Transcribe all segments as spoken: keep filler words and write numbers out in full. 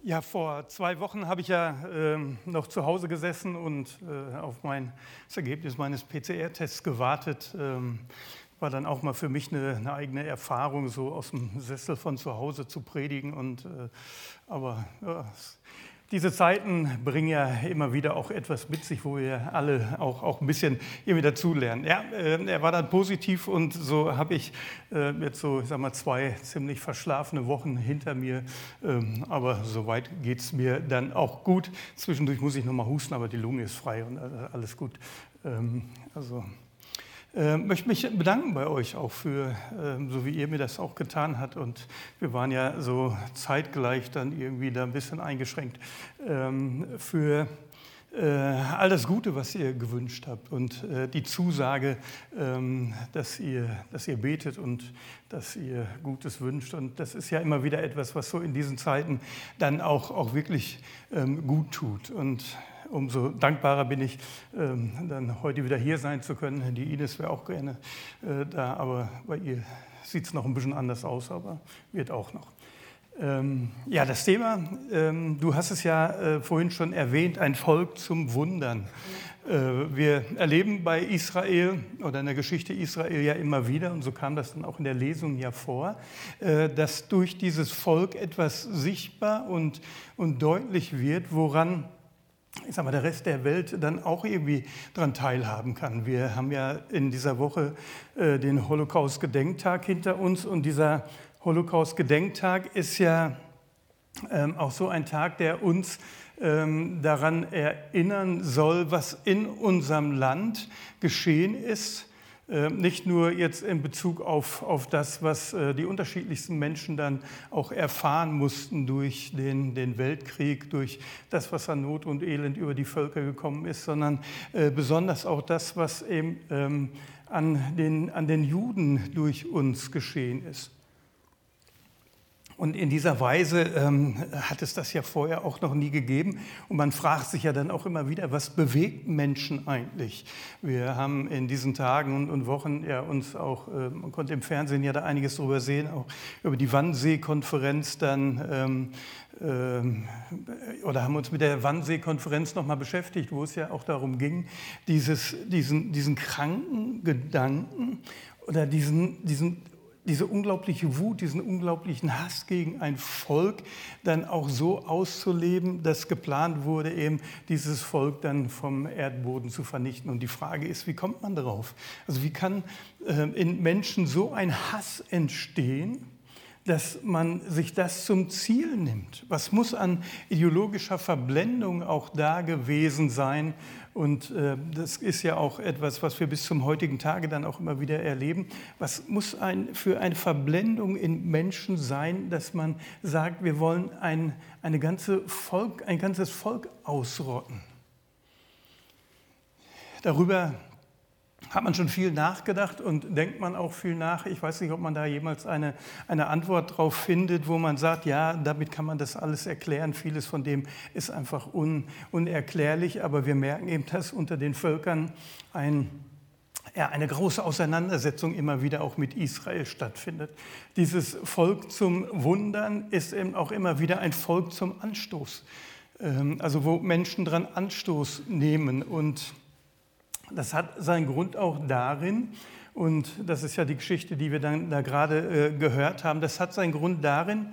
Ja, vor zwei Wochen habe ich ja ähm, noch zu Hause gesessen und äh, auf mein, das Ergebnis meines P C R-Tests gewartet. Ähm, war dann auch mal für mich eine, eine eigene Erfahrung, so aus dem Sessel von zu Hause zu predigen. Und, äh, aber ja, es- diese Zeiten bringen ja immer wieder auch etwas mit sich, wo wir alle auch, auch ein bisschen irgendwie dazulernen. Ja, äh, er war dann positiv und so habe ich äh, jetzt so, ich sag mal, zwei ziemlich verschlafene Wochen hinter mir. Ähm, aber soweit geht es mir dann auch gut. Zwischendurch muss ich nochmal husten, aber die Lunge ist frei und äh, alles gut. Ähm, also äh, möchte mich bedanken bei euch auch für, ähm, so wie ihr mir das auch getan habt. Und wir waren ja so zeitgleich dann irgendwie da ein bisschen eingeschränkt ähm, für äh, all das Gute, was ihr gewünscht habt und äh, die Zusage, ähm, dass ihr, dass ihr betet und dass ihr Gutes wünscht. Und das ist ja immer wieder etwas, was so in diesen Zeiten dann auch, auch wirklich ähm, gut tut. Und umso dankbarer bin ich, ähm, dann heute wieder hier sein zu können. Die Ines wäre auch gerne äh, da, aber bei ihr sieht es noch ein bisschen anders aus, aber wird auch noch. Ähm, ja, das Thema, ähm, du hast es ja äh, vorhin schon erwähnt, ein Volk zum Wundern. Äh, wir erleben bei Israel oder in der Geschichte Israel ja immer wieder, und so kam das dann auch in der Lesung ja vor, äh, dass durch dieses Volk etwas sichtbar und, und deutlich wird, woran ich sag mal, der Rest der Welt dann auch irgendwie daran teilhaben kann. Wir haben ja in dieser Woche äh, den Holocaust-Gedenktag hinter uns, und dieser Holocaust-Gedenktag ist ja ähm, auch so ein Tag, der uns ähm, daran erinnern soll, was in unserem Land geschehen ist. Äh, Nicht nur jetzt in Bezug auf, auf das, was äh, die unterschiedlichsten Menschen dann auch erfahren mussten durch den, den Weltkrieg, durch das, was an Not und Elend über die Völker gekommen ist, sondern äh, besonders auch das, was eben ähm, an den, an den Juden durch uns geschehen ist. Und in dieser Weise ähm, hat es das ja vorher auch noch nie gegeben. Und man fragt sich ja dann auch immer wieder, was bewegt Menschen eigentlich? Wir haben in diesen Tagen und, und Wochen ja uns auch, äh, man konnte im Fernsehen ja da einiges drüber sehen, auch über die Wannsee-Konferenz dann, ähm, ähm, oder haben uns mit der Wannsee-Konferenz nochmal beschäftigt, wo es ja auch darum ging, dieses, diesen, diesen kranken Gedanken oder diesen, diesen diese unglaubliche Wut, diesen unglaublichen Hass gegen ein Volk dann auch so auszuleben, dass geplant wurde, eben dieses Volk dann vom Erdboden zu vernichten. Und die Frage ist, wie kommt man darauf? Also wie kann äh, in Menschen so ein Hass entstehen, dass man sich das zum Ziel nimmt? Was muss an ideologischer Verblendung auch da gewesen sein? Und äh, das ist ja auch etwas, was wir bis zum heutigen Tage dann auch immer wieder erleben. Was muss ein, für eine Verblendung in Menschen sein, dass man sagt, wir wollen ein, eine ganze Volk, ein ganzes Volk ausrotten? Darüber hat man schon viel nachgedacht und denkt man auch viel nach. Ich weiß nicht, ob man da jemals eine, eine Antwort drauf findet, wo man sagt, ja, damit kann man das alles erklären. Vieles von dem ist einfach un, unerklärlich, aber wir merken eben, dass unter den Völkern ein, ja, eine große Auseinandersetzung immer wieder auch mit Israel stattfindet. Dieses Volk zum Wundern ist eben auch immer wieder ein Volk zum Anstoß, ähm, also wo Menschen dran Anstoß nehmen. Und das hat seinen Grund auch darin, und das ist ja die Geschichte, die wir dann da gerade äh, gehört haben, das hat seinen Grund darin,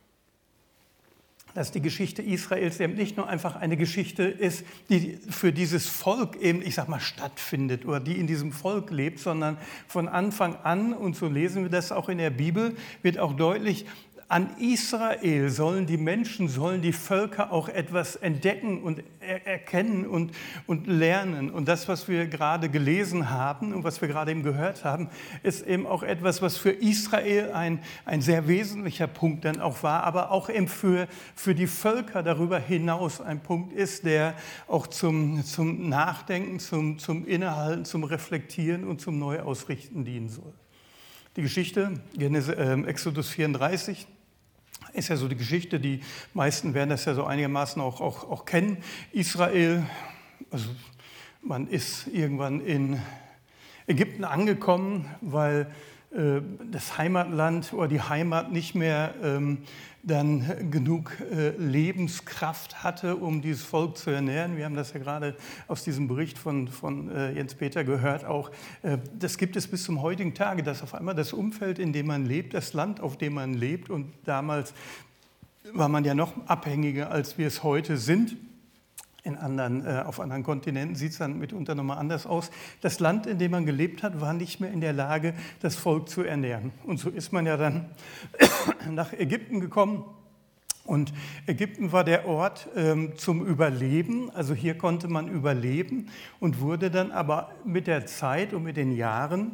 dass die Geschichte Israels eben nicht nur einfach eine Geschichte ist, die für dieses Volk eben, ich sag mal, stattfindet oder die in diesem Volk lebt, sondern von Anfang an, und so lesen wir das auch in der Bibel, wird auch deutlich, an Israel sollen die Menschen, sollen die Völker auch etwas entdecken und er erkennen und, und lernen. Und das, was wir gerade gelesen haben und was wir gerade eben gehört haben, ist eben auch etwas, was für Israel ein, ein sehr wesentlicher Punkt dann auch war, aber auch eben für, für die Völker darüber hinaus ein Punkt ist, der auch zum, zum Nachdenken, zum, zum Innehalten, zum Reflektieren und zum Neuausrichten dienen soll. Die Geschichte, Genesis, äh, Exodus vierunddreißig, ist ja so die Geschichte, die meisten werden das ja so einigermaßen auch, auch, auch kennen. Israel, also man ist irgendwann in Ägypten angekommen, weil äh, das Heimatland oder die Heimat nicht mehr ähm, dann genug äh, Lebenskraft hatte, um dieses Volk zu ernähren. Wir haben das ja gerade aus diesem Bericht von, von äh, Jens Peter gehört auch. Äh, das gibt es bis zum heutigen Tage, dass auf einmal das Umfeld, in dem man lebt, das Land, auf dem man lebt, und damals war man ja noch abhängiger, als wir es heute sind. In anderen, äh, auf anderen Kontinenten sieht es dann mitunter nochmal anders aus. Das Land, in dem man gelebt hat, war nicht mehr in der Lage, das Volk zu ernähren. Und so ist man ja dann nach Ägypten gekommen. Und Ägypten war der Ort ähm, zum Überleben. Also hier konnte man überleben und wurde dann aber mit der Zeit und mit den Jahren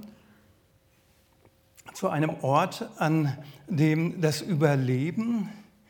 zu einem Ort, an dem das Überleben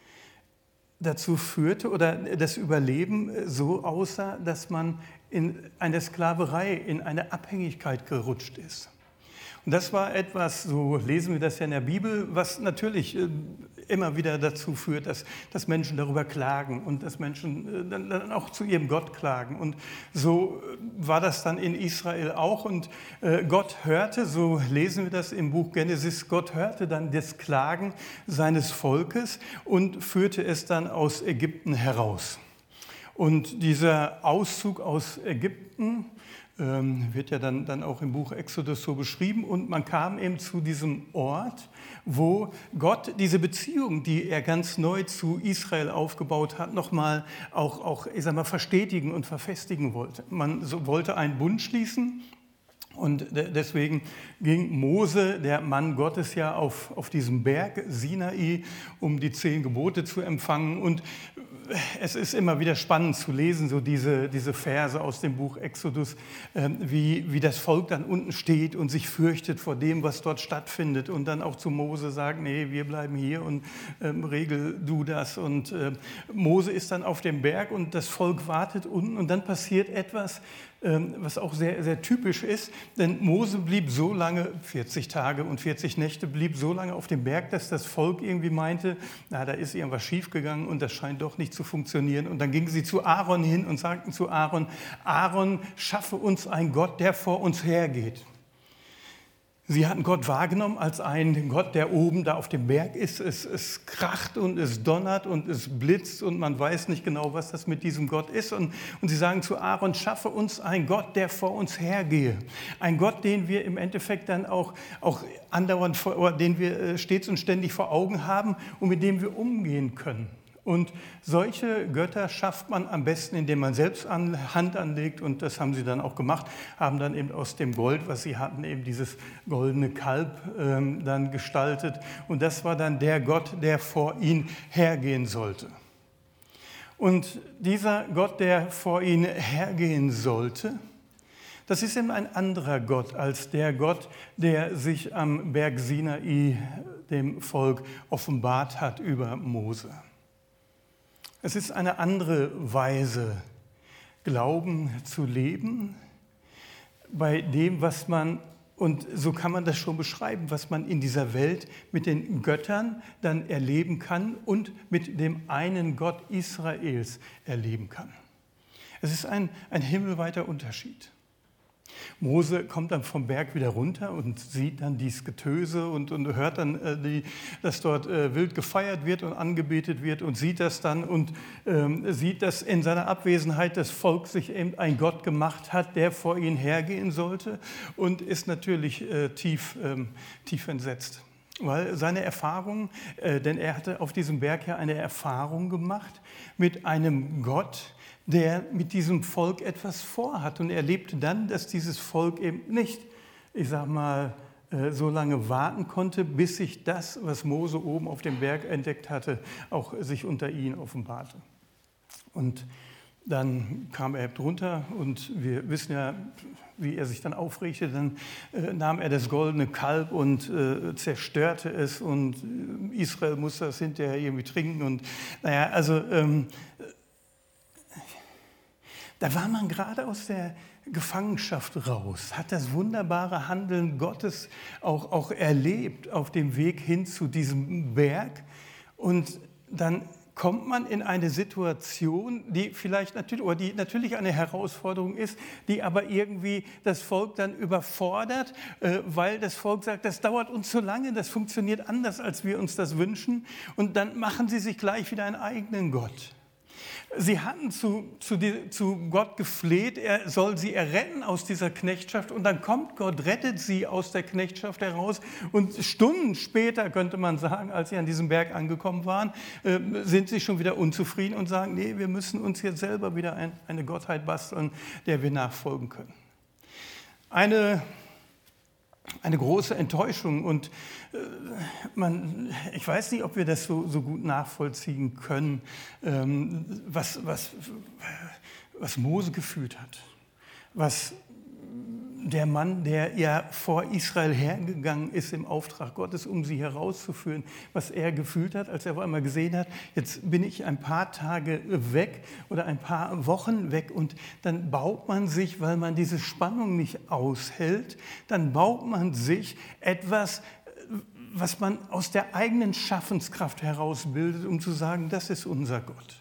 dazu führte oder das Überleben so aussah, dass man in eine Sklaverei, in eine Abhängigkeit gerutscht ist. Und das war etwas, so lesen wir das ja in der Bibel, was natürlich immer wieder dazu führt, dass, dass Menschen darüber klagen und dass Menschen dann, dann auch zu ihrem Gott klagen. Und so war das dann in Israel auch. Und Gott hörte, so lesen wir das im Buch Genesis, Gott hörte dann das Klagen seines Volkes und führte es dann aus Ägypten heraus. Und dieser Auszug aus Ägypten ähm, wird ja dann, dann auch im Buch Exodus so beschrieben. Und man kam eben zu diesem Ort, wo Gott diese Beziehung, die er ganz neu zu Israel aufgebaut hat, nochmal auch, auch ich sag mal, verstetigen und verfestigen wollte. Man so wollte einen Bund schließen. Und deswegen ging Mose, der Mann Gottes, ja auf, auf diesen Berg Sinai, um die zehn Gebote zu empfangen. Und es ist immer wieder spannend zu lesen, so diese, diese Verse aus dem Buch Exodus, äh, wie, wie das Volk dann unten steht und sich fürchtet vor dem, was dort stattfindet. Und dann auch zu Mose sagt, nee, wir bleiben hier und ähm, regel du das. Und äh, Mose ist dann auf dem Berg und das Volk wartet unten. Und dann passiert etwas, was auch sehr, sehr typisch ist, denn Mose blieb so lange, vierzig Tage und vierzig Nächte, blieb so lange auf dem Berg, dass das Volk irgendwie meinte, na, da ist irgendwas schiefgegangen und das scheint doch nicht zu funktionieren. Und dann gingen sie zu Aaron hin und sagten zu Aaron, Aaron, schaffe uns einen Gott, der vor uns hergeht. Sie hatten Gott wahrgenommen als einen Gott, der oben da auf dem Berg ist. Es, es kracht und es donnert und es blitzt und man weiß nicht genau, was das mit diesem Gott ist. Und, und sie sagen zu Aaron, schaffe uns einen Gott, der vor uns hergehe. Ein Gott, den wir im Endeffekt dann auch, auch andauernd, vor, oder den wir stets und ständig vor Augen haben und mit dem wir umgehen können. Und solche Götter schafft man am besten, indem man selbst an, Hand anlegt, und das haben sie dann auch gemacht, haben dann eben aus dem Gold, was sie hatten, eben dieses goldene Kalb ähm, dann gestaltet. Und das war dann der Gott, der vor ihnen hergehen sollte. Und dieser Gott, der vor ihnen hergehen sollte, das ist eben ein anderer Gott als der Gott, der sich am Berg Sinai dem Volk offenbart hat über Mose. Es ist eine andere Weise, Glauben zu leben, bei dem, was man, und so kann man das schon beschreiben, was man in dieser Welt mit den Göttern dann erleben kann und mit dem einen Gott Israels erleben kann. Es ist ein, ein himmelweiter Unterschied. Mose kommt dann vom Berg wieder runter und sieht dann dieses Getöse und, und hört dann, äh, die, dass dort äh, wild gefeiert wird und angebetet wird und sieht das dann und ähm, sieht, dass in seiner Abwesenheit das Volk sich eben ein Gott gemacht hat, der vor ihnen hergehen sollte, und ist natürlich äh, tief, ähm, tief entsetzt. Weil seine Erfahrung, äh, denn er hatte auf diesem Berg ja eine Erfahrung gemacht mit einem Gott, der mit diesem Volk etwas vorhat. Und er erlebte dann, dass dieses Volk eben nicht, ich sag mal, so lange warten konnte, bis sich das, was Mose oben auf dem Berg entdeckt hatte, auch sich unter ihnen offenbarte. Und dann kam er runter und wir wissen ja, wie er sich dann aufregte. Dann äh, nahm er das goldene Kalb und äh, zerstörte es, und Israel musste das hinterher irgendwie trinken. Und naja, also ähm, da war man gerade aus der Gefangenschaft raus, hat das wunderbare Handeln Gottes auch, auch erlebt auf dem Weg hin zu diesem Berg. Und dann kommt man in eine Situation, die vielleicht natürlich, oder die natürlich eine Herausforderung ist, die aber irgendwie das Volk dann überfordert, äh, weil das Volk sagt, das dauert uns zu lange, das funktioniert anders, als wir uns das wünschen. Und dann machen sie sich gleich wieder einen eigenen Gott. Sie hatten zu, zu, die, zu Gott gefleht, er soll sie erretten aus dieser Knechtschaft und dann kommt Gott, rettet sie aus der Knechtschaft heraus und Stunden später, könnte man sagen, als sie an diesem Berg angekommen waren, äh, sind sie schon wieder unzufrieden und sagen, nee, wir müssen uns jetzt selber wieder ein, eine Gottheit basteln, der wir nachfolgen können. Eine Eine große Enttäuschung und äh, man, ich weiß nicht, ob wir das so, so gut nachvollziehen können, ähm, was, was, was Mose gefühlt hat, was der Mann, der ja vor Israel hergegangen ist im Auftrag Gottes, um sie herauszuführen, was er gefühlt hat, als er auf einmal gesehen hat, jetzt bin ich ein paar Tage weg oder ein paar Wochen weg und dann baut man sich, weil man diese Spannung nicht aushält, dann baut man sich etwas, was man aus der eigenen Schaffenskraft herausbildet, um zu sagen, das ist unser Gott.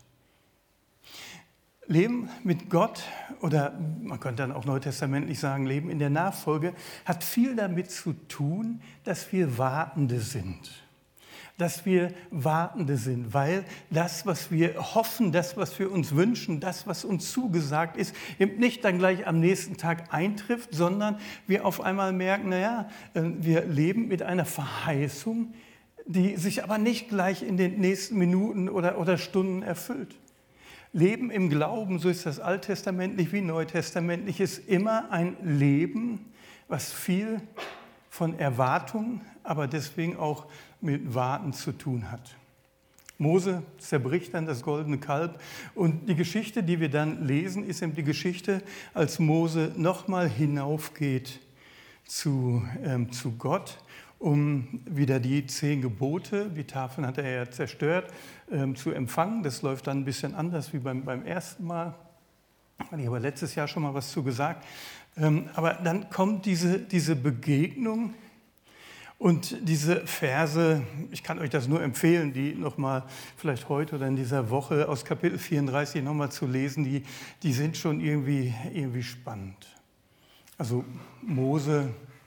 Leben mit Gott, oder man könnte dann auch neutestamentlich sagen, Leben in der Nachfolge, hat viel damit zu tun, dass wir Wartende sind. Dass wir Wartende sind, weil das, was wir hoffen, das, was wir uns wünschen, das, was uns zugesagt ist, eben nicht dann gleich am nächsten Tag eintrifft, sondern wir auf einmal merken, naja, wir leben mit einer Verheißung, die sich aber nicht gleich in den nächsten Minuten oder, oder Stunden erfüllt. Leben im Glauben, so ist das alttestamentlich wie neutestamentlich, ist immer ein Leben, was viel von Erwartung, aber deswegen auch mit Warten zu tun hat. Mose zerbricht dann das goldene Kalb und die Geschichte, die wir dann lesen, ist eben die Geschichte, als Mose nochmal hinaufgeht zu, ähm, zu Gott, um wieder die zehn Gebote, die Tafeln hat er ja zerstört, ähm, zu empfangen. Das läuft dann ein bisschen anders wie beim, beim ersten Mal. Ich habe letztes Jahr schon mal was zu gesagt. Ähm, aber dann kommt diese, diese Begegnung und diese Verse, ich kann euch das nur empfehlen, die nochmal vielleicht heute oder in dieser Woche aus Kapitel vierunddreißig nochmal zu lesen, die, die sind schon irgendwie, irgendwie spannend. Also Mose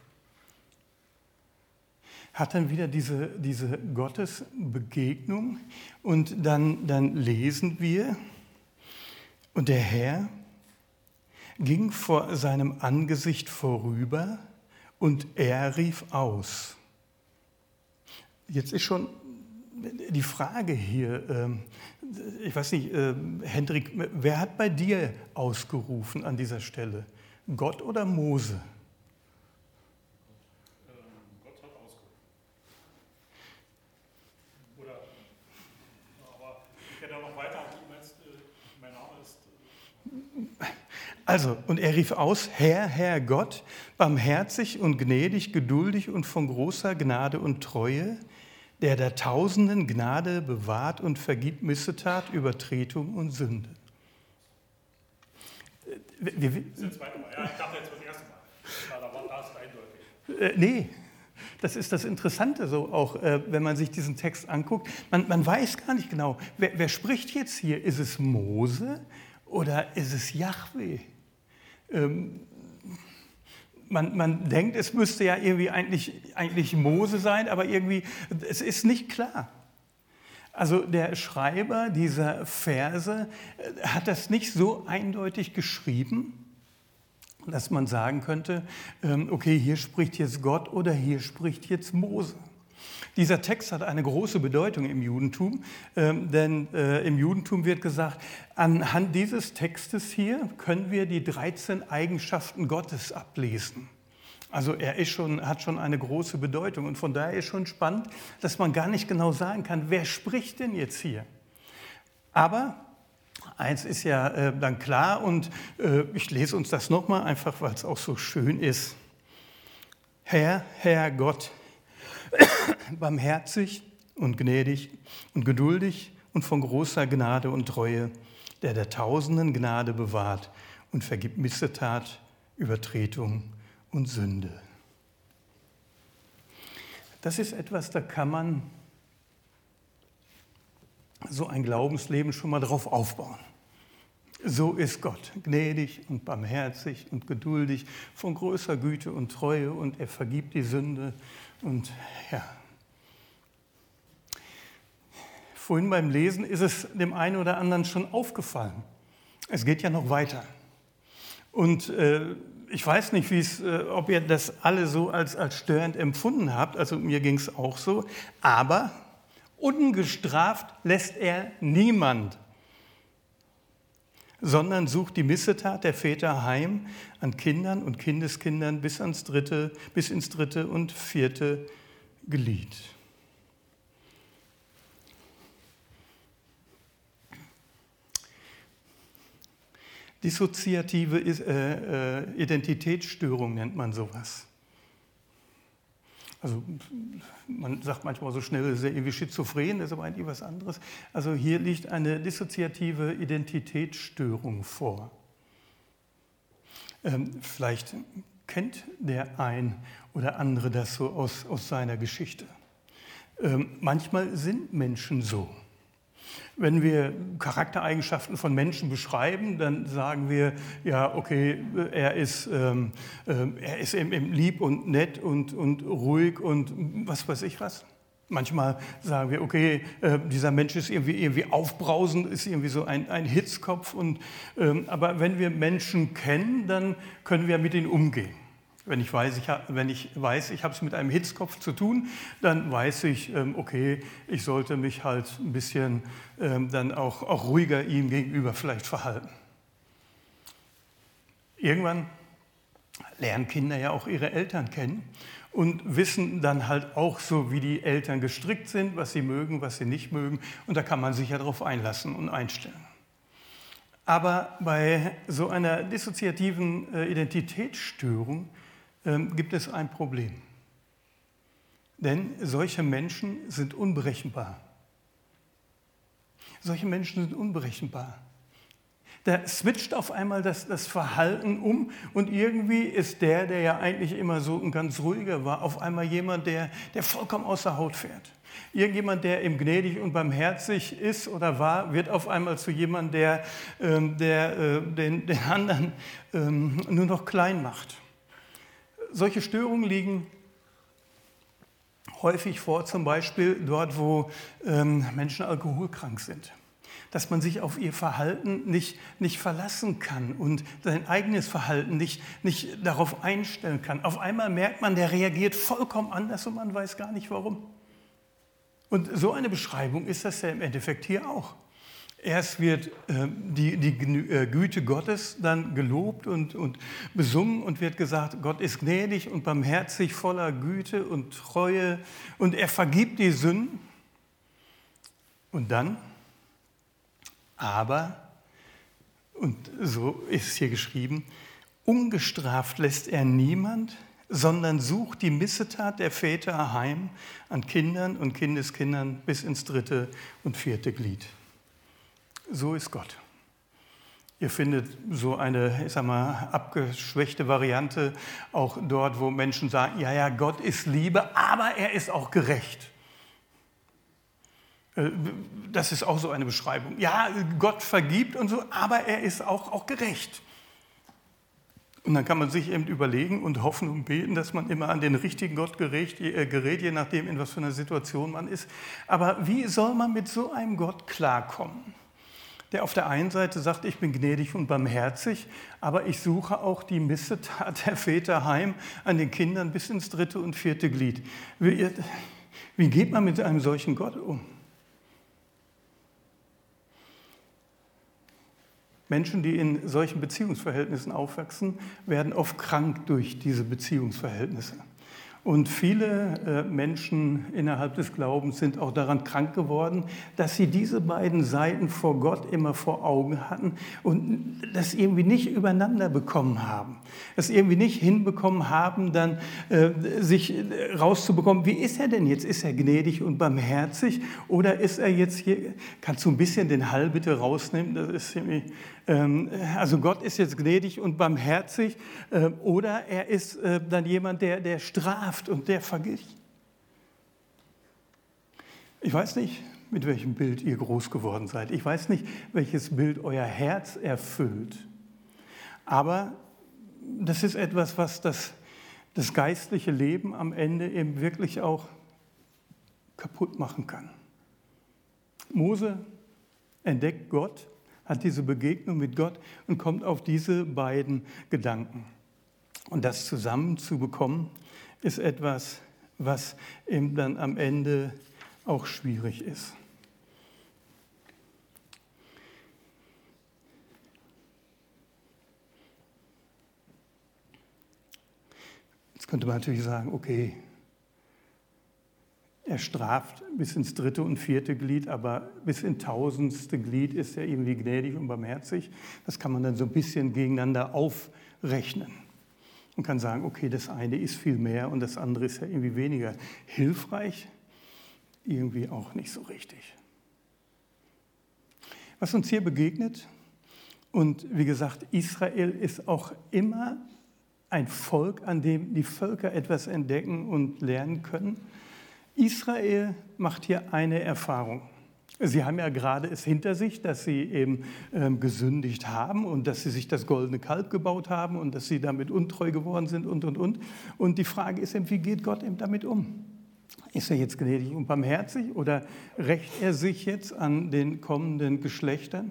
hat dann wieder diese, diese Gottesbegegnung und dann, dann lesen wir, und der Herr ging vor seinem Angesicht vorüber und er rief aus. Jetzt ist schon die Frage hier, ich weiß nicht, Hendrik, wer hat bei dir ausgerufen an dieser Stelle? Gott oder Mose? Also, und er rief aus, Herr, Herr Gott, barmherzig und gnädig, geduldig und von großer Gnade und Treue, der der Tausenden Gnade bewahrt und vergibt Missetat, Übertretung und Sünde. Wir, wir, das ist das zweite Mal. Ja, ich dachte jetzt das erste Mal. Da war das eindeutig. Äh, nee. Das ist das Interessante, so auch, äh, wenn man sich diesen Text anguckt. Man, man weiß gar nicht genau, wer, wer spricht jetzt hier? Ist es Mose oder ist es Jahwe? Ähm, man, man denkt, es müsste ja irgendwie eigentlich, eigentlich Mose sein, aber irgendwie, es ist nicht klar. Also der Schreiber dieser Verse hat das nicht so eindeutig geschrieben, dass man sagen könnte, okay, hier spricht jetzt Gott oder hier spricht jetzt Mose. Dieser Text hat eine große Bedeutung im Judentum, denn im Judentum wird gesagt, anhand dieses Textes hier können wir die dreizehn Eigenschaften Gottes ablesen. Also er ist schon, hat schon eine große Bedeutung und von daher ist schon spannend, dass man gar nicht genau sagen kann, wer spricht denn jetzt hier. Aber eins ist ja äh, dann klar und äh, ich lese uns das nochmal, einfach weil es auch so schön ist. Herr, Herr Gott, barmherzig und gnädig und geduldig und von großer Gnade und Treue, der der Tausenden Gnade bewahrt und vergibt Missetat, Übertretung und Sünde. Das ist etwas, da kann man so ein Glaubensleben schon mal drauf aufbauen. So ist Gott, gnädig und barmherzig und geduldig, von großer Güte und Treue, und er vergibt die Sünde. Und ja, vorhin beim Lesen ist es dem einen oder anderen schon aufgefallen. Es geht ja noch weiter. Und äh, ich weiß nicht, wie es, äh, ob ihr das alle so als, als störend empfunden habt, also mir ging es auch so, aber ungestraft lässt er niemand, sondern sucht die Missetat der Väter heim an Kindern und Kindeskindern bis ans dritte, bis ins dritte und vierte Glied. Dissoziative äh, äh, Identitätsstörung nennt man sowas. Also man sagt manchmal so schnell, das ist ja irgendwie schizophren, das ist aber eigentlich was anderes. Also hier liegt eine dissoziative Identitätsstörung vor. Ähm, vielleicht kennt der ein oder andere das so aus, aus seiner Geschichte. Ähm, manchmal sind Menschen so. Wenn wir Charaktereigenschaften von Menschen beschreiben, dann sagen wir, ja, okay, er ist, ähm, äh, er ist eben, eben lieb und nett und, und ruhig und was weiß ich was. Manchmal sagen wir, okay, äh, dieser Mensch ist irgendwie, irgendwie aufbrausend, ist irgendwie so ein, ein Hitzkopf. Und, ähm, aber wenn wir Menschen kennen, dann können wir mit ihnen umgehen. Wenn ich weiß, ich, wenn ich weiß, ich habe es mit einem Hitzkopf zu tun, dann weiß ich, ähm, okay, ich sollte mich halt ein bisschen ähm, dann auch, auch ruhiger ihm gegenüber vielleicht verhalten. Irgendwann lernen Kinder ja auch ihre Eltern kennen und wissen dann halt auch so, wie die Eltern gestrickt sind, was sie mögen, was sie nicht mögen. Und da kann man sich ja darauf einlassen und einstellen. Aber bei so einer dissoziativen äh, Identitätsstörung gibt es ein Problem. Denn solche Menschen sind unberechenbar. Solche Menschen sind unberechenbar. Da switcht auf einmal das, das Verhalten um und irgendwie ist der, der ja eigentlich immer so ein ganz ruhiger war, auf einmal jemand, der, der vollkommen aus der Haut fährt. Irgendjemand, der ihm gnädig und barmherzig ist oder war, wird auf einmal zu jemandem, der, ähm, der äh, den, den anderen ähm, nur noch klein macht. Solche Störungen liegen häufig vor, zum Beispiel dort, wo ähm, Menschen alkoholkrank sind. Dass man sich auf ihr Verhalten nicht, nicht verlassen kann und sein eigenes Verhalten nicht, nicht darauf einstellen kann. Auf einmal merkt man, der reagiert vollkommen anders und man weiß gar nicht warum. Und so eine Beschreibung ist das ja im Endeffekt hier auch. Erst wird äh, die, die Güte Gottes dann gelobt und, und besungen und wird gesagt, Gott ist gnädig und barmherzig, voller Güte und Treue und er vergibt die Sünden. Und dann, aber, und so ist es hier geschrieben, ungestraft lässt er niemand, sondern sucht die Missetat der Väter heim an Kindern und Kindeskindern bis ins dritte und vierte Glied. So ist Gott. Ihr findet so eine, ich sag mal, abgeschwächte Variante auch dort, wo Menschen sagen, ja, ja, Gott ist Liebe, aber er ist auch gerecht. Das ist auch so eine Beschreibung. Ja, Gott vergibt und so, aber er ist auch, auch gerecht. Und dann kann man sich eben überlegen und hoffen und beten, dass man immer an den richtigen Gott gerät, gerät, je nachdem, in was für einer Situation man ist. Aber wie soll man mit so einem Gott klarkommen? Der auf der einen Seite sagt, ich bin gnädig und barmherzig, aber ich suche auch die Missetat der Väter heim an den Kindern bis ins dritte und vierte Glied. Wie, wie geht man mit einem solchen Gott um? Menschen, die in solchen Beziehungsverhältnissen aufwachsen, werden oft krank durch diese Beziehungsverhältnisse. Und viele äh, Menschen innerhalb des Glaubens sind auch daran krank geworden, dass sie diese beiden Seiten vor Gott immer vor Augen hatten und das irgendwie nicht übereinander bekommen haben. Das irgendwie nicht hinbekommen haben, dann äh, sich rauszubekommen, wie ist er denn jetzt? Ist er gnädig und barmherzig oder ist er jetzt hier, kannst du ein bisschen den Hall bitte rausnehmen? Das ist irgendwie, ähm, also Gott ist jetzt gnädig und barmherzig äh, oder er ist äh, dann jemand, der, der straft und der vergisst. Ich weiß nicht, mit welchem Bild ihr groß geworden seid. Ich weiß nicht, welches Bild euer Herz erfüllt. Aber das ist etwas, was das, das geistliche Leben am Ende eben wirklich auch kaputt machen kann. Mose entdeckt Gott, hat diese Begegnung mit Gott und kommt auf diese beiden Gedanken. Und das zusammenzubekommen, ist etwas, was eben dann am Ende auch schwierig ist. Jetzt könnte man natürlich sagen, okay, er straft bis ins dritte und vierte Glied, aber bis ins tausendste Glied ist er irgendwie gnädig und barmherzig. Das kann man dann so ein bisschen gegeneinander aufrechnen und kann sagen, okay, das eine ist viel mehr und das andere ist ja irgendwie weniger hilfreich. Irgendwie auch nicht so richtig. Was uns hier begegnet, und wie gesagt, Israel ist auch immer ein Volk, an dem die Völker etwas entdecken und lernen können. Israel macht hier eine Erfahrung. Sie haben ja gerade es hinter sich, dass sie eben ähm, gesündigt haben und dass sie sich das goldene Kalb gebaut haben und dass sie damit untreu geworden sind und, und, und. Und die Frage ist eben, wie geht Gott eben damit um? Ist er jetzt gnädig und barmherzig oder rächt er sich jetzt an den kommenden Geschlechtern?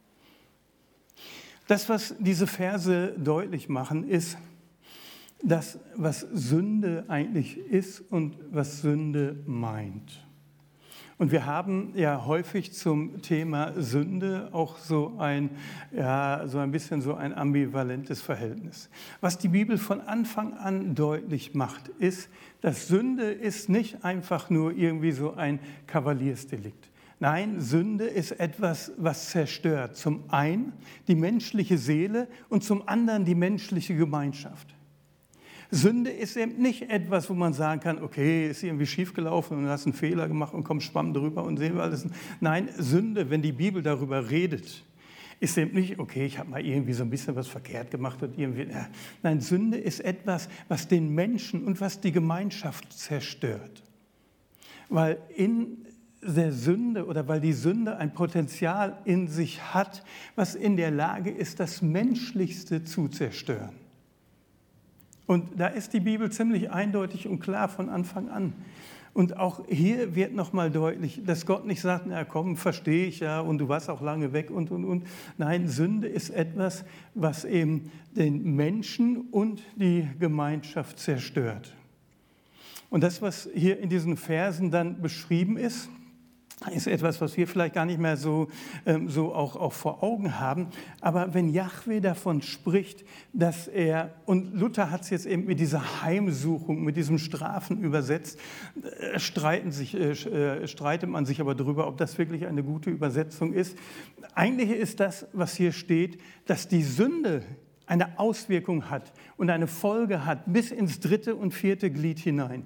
Das, was diese Verse deutlich machen, ist, das, was Sünde eigentlich ist und was Sünde meint. Und wir haben ja häufig zum Thema Sünde auch so ein, ja, so ein bisschen so ein ambivalentes Verhältnis. Was die Bibel von Anfang an deutlich macht, ist, dass Sünde ist nicht einfach nur irgendwie so ein Kavaliersdelikt. Nein, Sünde ist etwas, was zerstört. Zum einen die menschliche Seele und zum anderen die menschliche Gemeinschaft. Sünde ist eben nicht etwas, wo man sagen kann, okay, ist irgendwie schiefgelaufen und du hast einen Fehler gemacht und kommst schwamm drüber und sehen wir alles. Nein, Sünde, wenn die Bibel darüber redet, ist eben nicht, okay, ich habe mal irgendwie so ein bisschen was verkehrt gemacht und irgendwie. Ja. Nein, Sünde ist etwas, was den Menschen und was die Gemeinschaft zerstört. Weil in der Sünde oder weil die Sünde ein Potenzial in sich hat, was in der Lage ist, das Menschlichste zu zerstören. Und da ist die Bibel ziemlich eindeutig und klar von Anfang an. Und auch hier wird nochmal deutlich, dass Gott nicht sagt, na komm, verstehe ich ja und du warst auch lange weg und, und, und. Nein, Sünde ist etwas, was eben den Menschen und die Gemeinschaft zerstört. Und das, was hier in diesen Versen dann beschrieben ist, ist etwas, was wir vielleicht gar nicht mehr so, ähm, so auch, auch vor Augen haben. Aber wenn Jahwe davon spricht, dass er, und Luther hat es jetzt eben mit dieser Heimsuchung, mit diesem Strafen übersetzt, äh, streiten sich, äh, streitet man sich aber darüber, ob das wirklich eine gute Übersetzung ist. Eigentlich ist das, was hier steht, dass die Sünde eine Auswirkung hat und eine Folge hat bis ins dritte und vierte Glied hinein.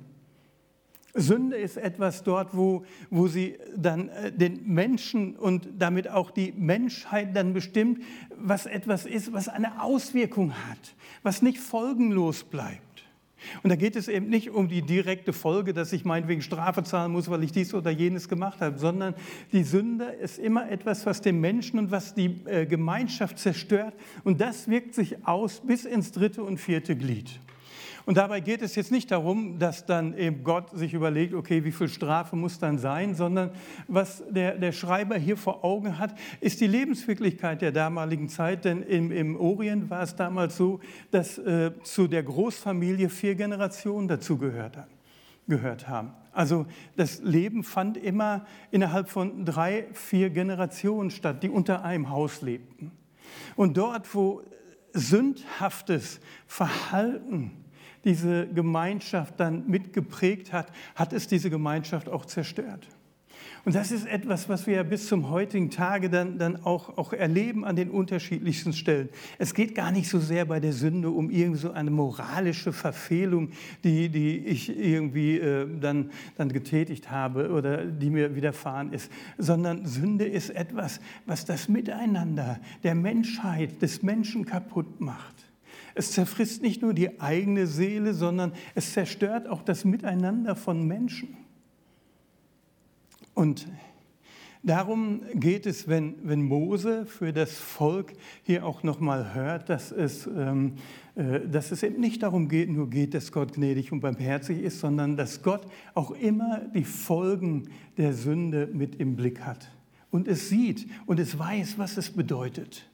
Sünde ist etwas dort, wo, wo sie dann den Menschen und damit auch die Menschheit dann bestimmt, was etwas ist, was eine Auswirkung hat, was nicht folgenlos bleibt. Und da geht es eben nicht um die direkte Folge, dass ich meinetwegen Strafe zahlen muss, weil ich dies oder jenes gemacht habe, sondern die Sünde ist immer etwas, was den Menschen und was die äh, Gemeinschaft zerstört. Und das wirkt sich aus bis ins dritte und vierte Glied. Und dabei geht es jetzt nicht darum, dass dann eben Gott sich überlegt, okay, wie viel Strafe muss dann sein, sondern was der, der Schreiber hier vor Augen hat, ist die Lebenswirklichkeit der damaligen Zeit. Denn im, im Orient war es damals so, dass äh, zu der Großfamilie vier Generationen dazu gehört, gehört haben. Also das Leben fand immer innerhalb von drei, vier Generationen statt, die unter einem Haus lebten. Und dort, wo sündhaftes Verhalten diese Gemeinschaft dann mitgeprägt hat, hat es diese Gemeinschaft auch zerstört. Und das ist etwas, was wir ja bis zum heutigen Tage dann, dann auch, auch erleben an den unterschiedlichsten Stellen. Es geht gar nicht so sehr bei der Sünde um irgendwie so eine moralische Verfehlung, die, die ich irgendwie äh, dann, dann getätigt habe oder die mir widerfahren ist, sondern Sünde ist etwas, was das Miteinander der Menschheit, des Menschen kaputt macht. Es zerfrisst nicht nur die eigene Seele, sondern es zerstört auch das Miteinander von Menschen. Und darum geht es, wenn, wenn Mose für das Volk hier auch nochmal hört, dass es, ähm, äh, dass es eben nicht darum geht, nur geht, dass Gott gnädig und barmherzig ist, sondern dass Gott auch immer die Folgen der Sünde mit im Blick hat und es sieht und es weiß, was es bedeutet.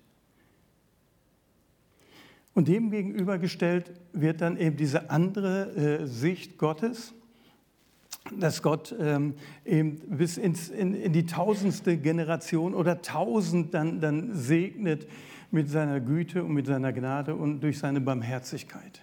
Und dem gegenübergestellt wird dann eben diese andere äh, Sicht Gottes, dass Gott ähm, eben bis ins, in, in die tausendste Generation oder tausend dann, dann segnet mit seiner Güte und mit seiner Gnade und durch seine Barmherzigkeit.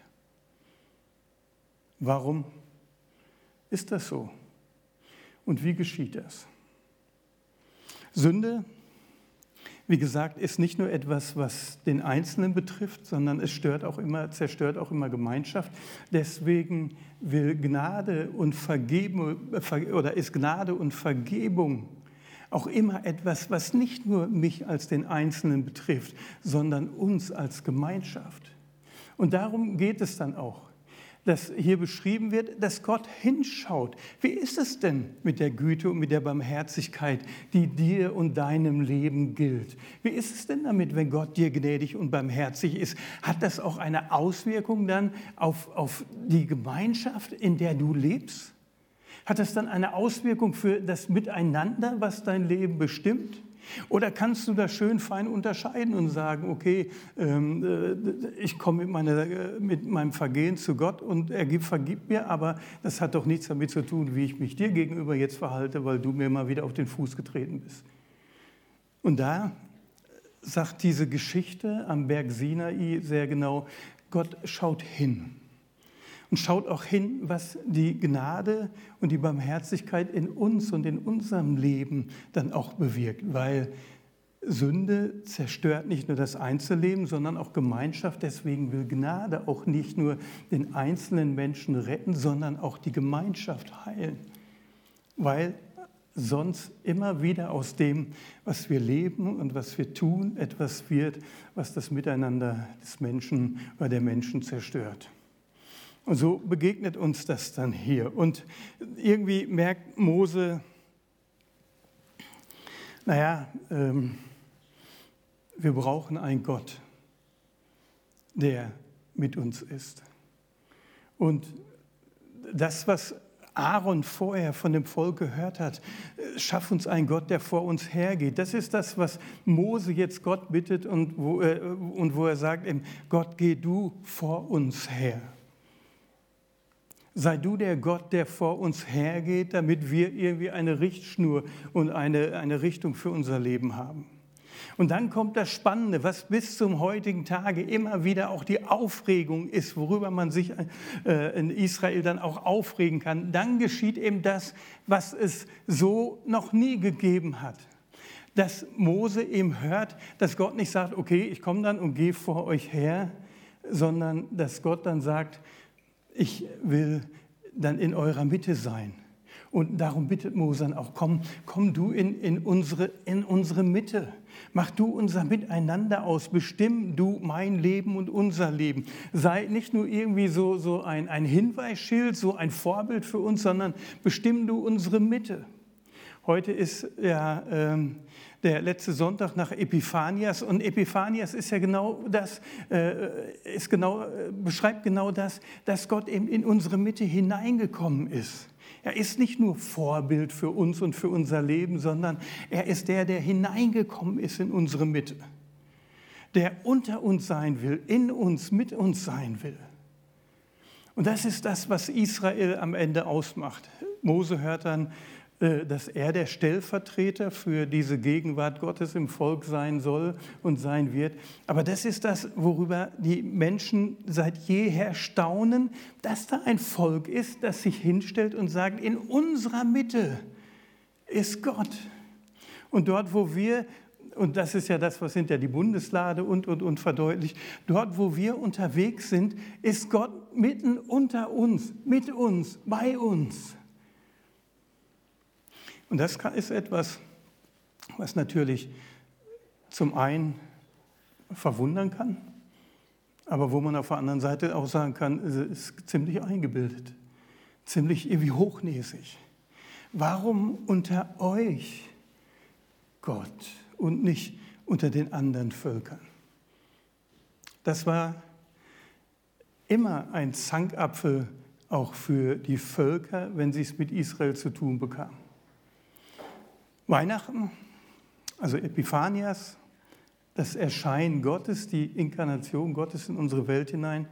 Warum ist das so? Und wie geschieht das? Sünde, wie gesagt, ist nicht nur etwas, was den Einzelnen betrifft, sondern es stört auch immer, zerstört auch immer Gemeinschaft. Deswegen will Gnade und Vergebung, oder ist Gnade und Vergebung auch immer etwas, was nicht nur mich als den Einzelnen betrifft, sondern uns als Gemeinschaft. Und darum geht es dann auch, dass hier beschrieben wird, dass Gott hinschaut. Wie ist es denn mit der Güte und mit der Barmherzigkeit, die dir und deinem Leben gilt? Wie ist es denn damit, wenn Gott dir gnädig und barmherzig ist? Hat das auch eine Auswirkung dann auf, auf die Gemeinschaft, in der du lebst? Hat das dann eine Auswirkung für das Miteinander, was dein Leben bestimmt? Oder kannst du das schön fein unterscheiden und sagen, okay, ähm, äh, ich komme mit, meiner, mit meinem Vergehen zu Gott und er gibt, vergibt mir, aber das hat doch nichts damit zu tun, wie ich mich dir gegenüber jetzt verhalte, weil du mir mal wieder auf den Fuß getreten bist. Und da sagt diese Geschichte am Berg Sinai sehr genau, Gott schaut hin. Und schaut auch hin, was die Gnade und die Barmherzigkeit in uns und in unserem Leben dann auch bewirkt. Weil Sünde zerstört nicht nur das Einzelleben, sondern auch Gemeinschaft. Deswegen will Gnade auch nicht nur den einzelnen Menschen retten, sondern auch die Gemeinschaft heilen. Weil sonst immer wieder aus dem, was wir leben und was wir tun, etwas wird, was das Miteinander des Menschen oder der Menschen zerstört. Und so begegnet uns das dann hier. Und irgendwie merkt Mose, naja, ähm, wir brauchen einen Gott, der mit uns ist. Und das, was Aaron vorher von dem Volk gehört hat, schaff uns einen Gott, der vor uns hergeht. Das ist das, was Mose jetzt Gott bittet und wo, äh, und wo er sagt, eben, Gott, geh du vor uns her. Sei du der Gott, der vor uns hergeht, damit wir irgendwie eine Richtschnur und eine, eine Richtung für unser Leben haben. Und dann kommt das Spannende, was bis zum heutigen Tage immer wieder auch die Aufregung ist, worüber man sich äh, in Israel dann auch aufregen kann. Dann geschieht eben das, was es so noch nie gegeben hat. Dass Mose eben hört, dass Gott nicht sagt, okay, ich komme dann und gehe vor euch her, sondern dass Gott dann sagt, ich will dann in eurer Mitte sein. Und darum bittet Mose dann auch, komm, komm du in, in, unsere, in unsere Mitte. Mach du unser Miteinander aus. Bestimm du mein Leben und unser Leben. Sei nicht nur irgendwie so, so ein, ein Hinweisschild, so ein Vorbild für uns, sondern bestimm du unsere Mitte. Heute ist ja ähm, der letzte Sonntag nach Epiphanias und Epiphanias ist ja genau das, äh, ist genau, äh, beschreibt genau das, dass Gott eben in unsere Mitte hineingekommen ist. Er ist nicht nur Vorbild für uns und für unser Leben, sondern er ist der, der hineingekommen ist in unsere Mitte, der unter uns sein will, in uns, mit uns sein will. Und das ist das, was Israel am Ende ausmacht. Mose hört dann, dass er der Stellvertreter für diese Gegenwart Gottes im Volk sein soll und sein wird. Aber das ist das, worüber die Menschen seit jeher staunen, dass da ein Volk ist, das sich hinstellt und sagt, in unserer Mitte ist Gott. Und dort, wo wir, und das ist ja das, was hinter die Bundeslade und, und, und verdeutlicht, dort, wo wir unterwegs sind, ist Gott mitten unter uns, mit uns, bei uns. Und das ist etwas, was natürlich zum einen verwundern kann, aber wo man auf der anderen Seite auch sagen kann, es ist ziemlich eingebildet, ziemlich irgendwie hochnäsig. Warum unter euch Gott und nicht unter den anderen Völkern. Das war immer ein Zankapfel auch für die Völker, wenn sie es mit Israel zu tun bekamen. Weihnachten, also Epiphanias, das Erscheinen Gottes, die Inkarnation Gottes in unsere Welt hinein,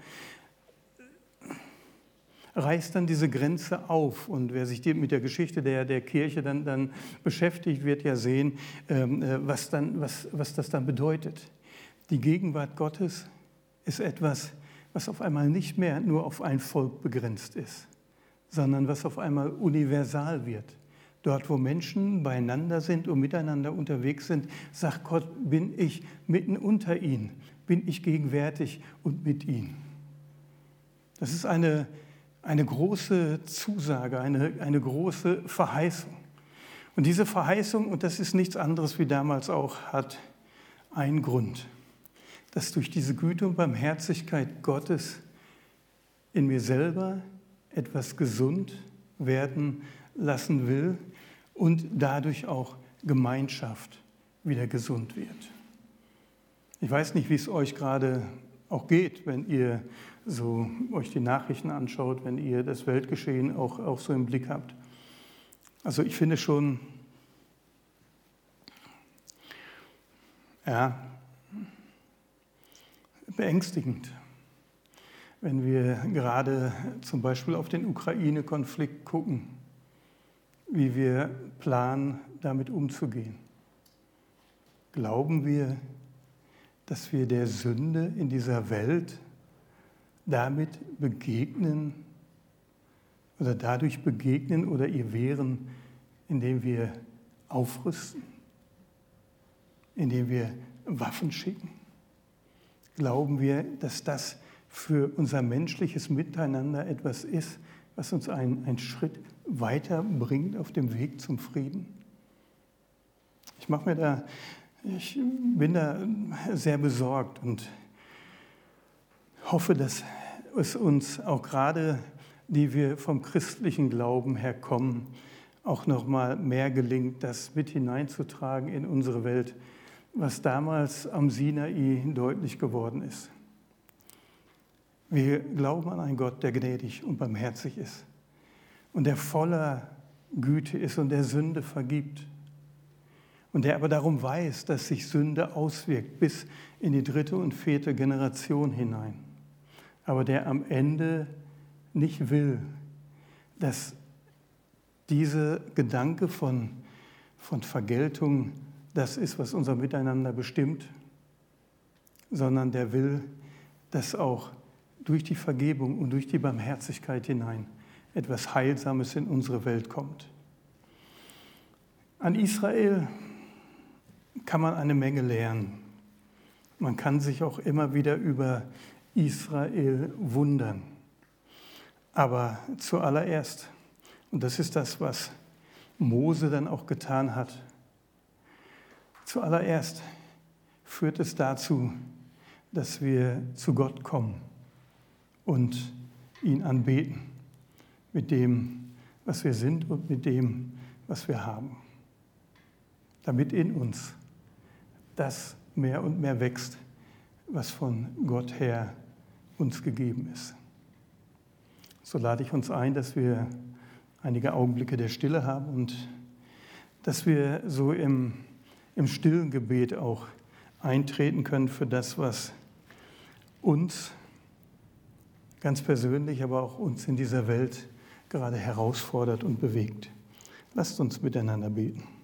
reißt dann diese Grenze auf. Und wer sich mit der Geschichte der, der Kirche dann, dann beschäftigt, wird ja sehen, ähm, was, dann, was, was das dann bedeutet. Die Gegenwart Gottes ist etwas, was auf einmal nicht mehr nur auf ein Volk begrenzt ist, sondern was auf einmal universal wird. Dort, wo Menschen beieinander sind und miteinander unterwegs sind, sagt Gott, bin ich mitten unter ihnen, bin ich gegenwärtig und mit ihnen. Das ist eine, eine große Zusage, eine, eine große Verheißung. Und diese Verheißung, und das ist nichts anderes wie damals auch, hat einen Grund, dass durch diese Güte und Barmherzigkeit Gottes in mir selber etwas gesund werden lassen will und dadurch auch Gemeinschaft wieder gesund wird. Ich weiß nicht, wie es euch gerade auch geht, wenn ihr so euch die Nachrichten anschaut, wenn ihr das Weltgeschehen auch, auch so im Blick habt. Also ich finde schon, ja, beängstigend, wenn wir gerade zum Beispiel auf den Ukraine-Konflikt gucken, wie wir planen, damit umzugehen. Glauben wir, dass wir der Sünde in dieser Welt damit begegnen oder dadurch begegnen oder ihr wehren, indem wir aufrüsten, indem wir Waffen schicken? Glauben wir, dass das für unser menschliches Miteinander etwas ist, was uns einen, einen Schritt weiter bringt auf dem Weg zum Frieden? Ich mache mir da, ich bin da sehr besorgt und hoffe, dass es uns auch gerade, die wir vom christlichen Glauben her kommen, auch noch mal mehr gelingt, das mit hineinzutragen in unsere Welt, was damals am Sinai deutlich geworden ist. Wir glauben an einen Gott, der gnädig und barmherzig ist und der voller Güte ist und der Sünde vergibt und der aber darum weiß, dass sich Sünde auswirkt bis in die dritte und vierte Generation hinein, aber der am Ende nicht will, dass dieser Gedanke von, von Vergeltung das ist, was unser Miteinander bestimmt, sondern der will, dass auch durch die Vergebung und durch die Barmherzigkeit hinein etwas Heilsames in unsere Welt kommt. An Israel kann man eine Menge lernen. Man kann sich auch immer wieder über Israel wundern. Aber zuallererst, und das ist das, was Mose dann auch getan hat, zuallererst führt es dazu, dass wir zu Gott kommen und ihn anbeten mit dem, was wir sind und mit dem, was wir haben. Damit in uns das mehr und mehr wächst, was von Gott her uns gegeben ist. So lade ich uns ein, dass wir einige Augenblicke der Stille haben und dass wir so im, im stillen Gebet auch eintreten können für das, was uns ganz persönlich, aber auch uns in dieser Welt gerade herausfordert und bewegt. Lasst uns miteinander beten.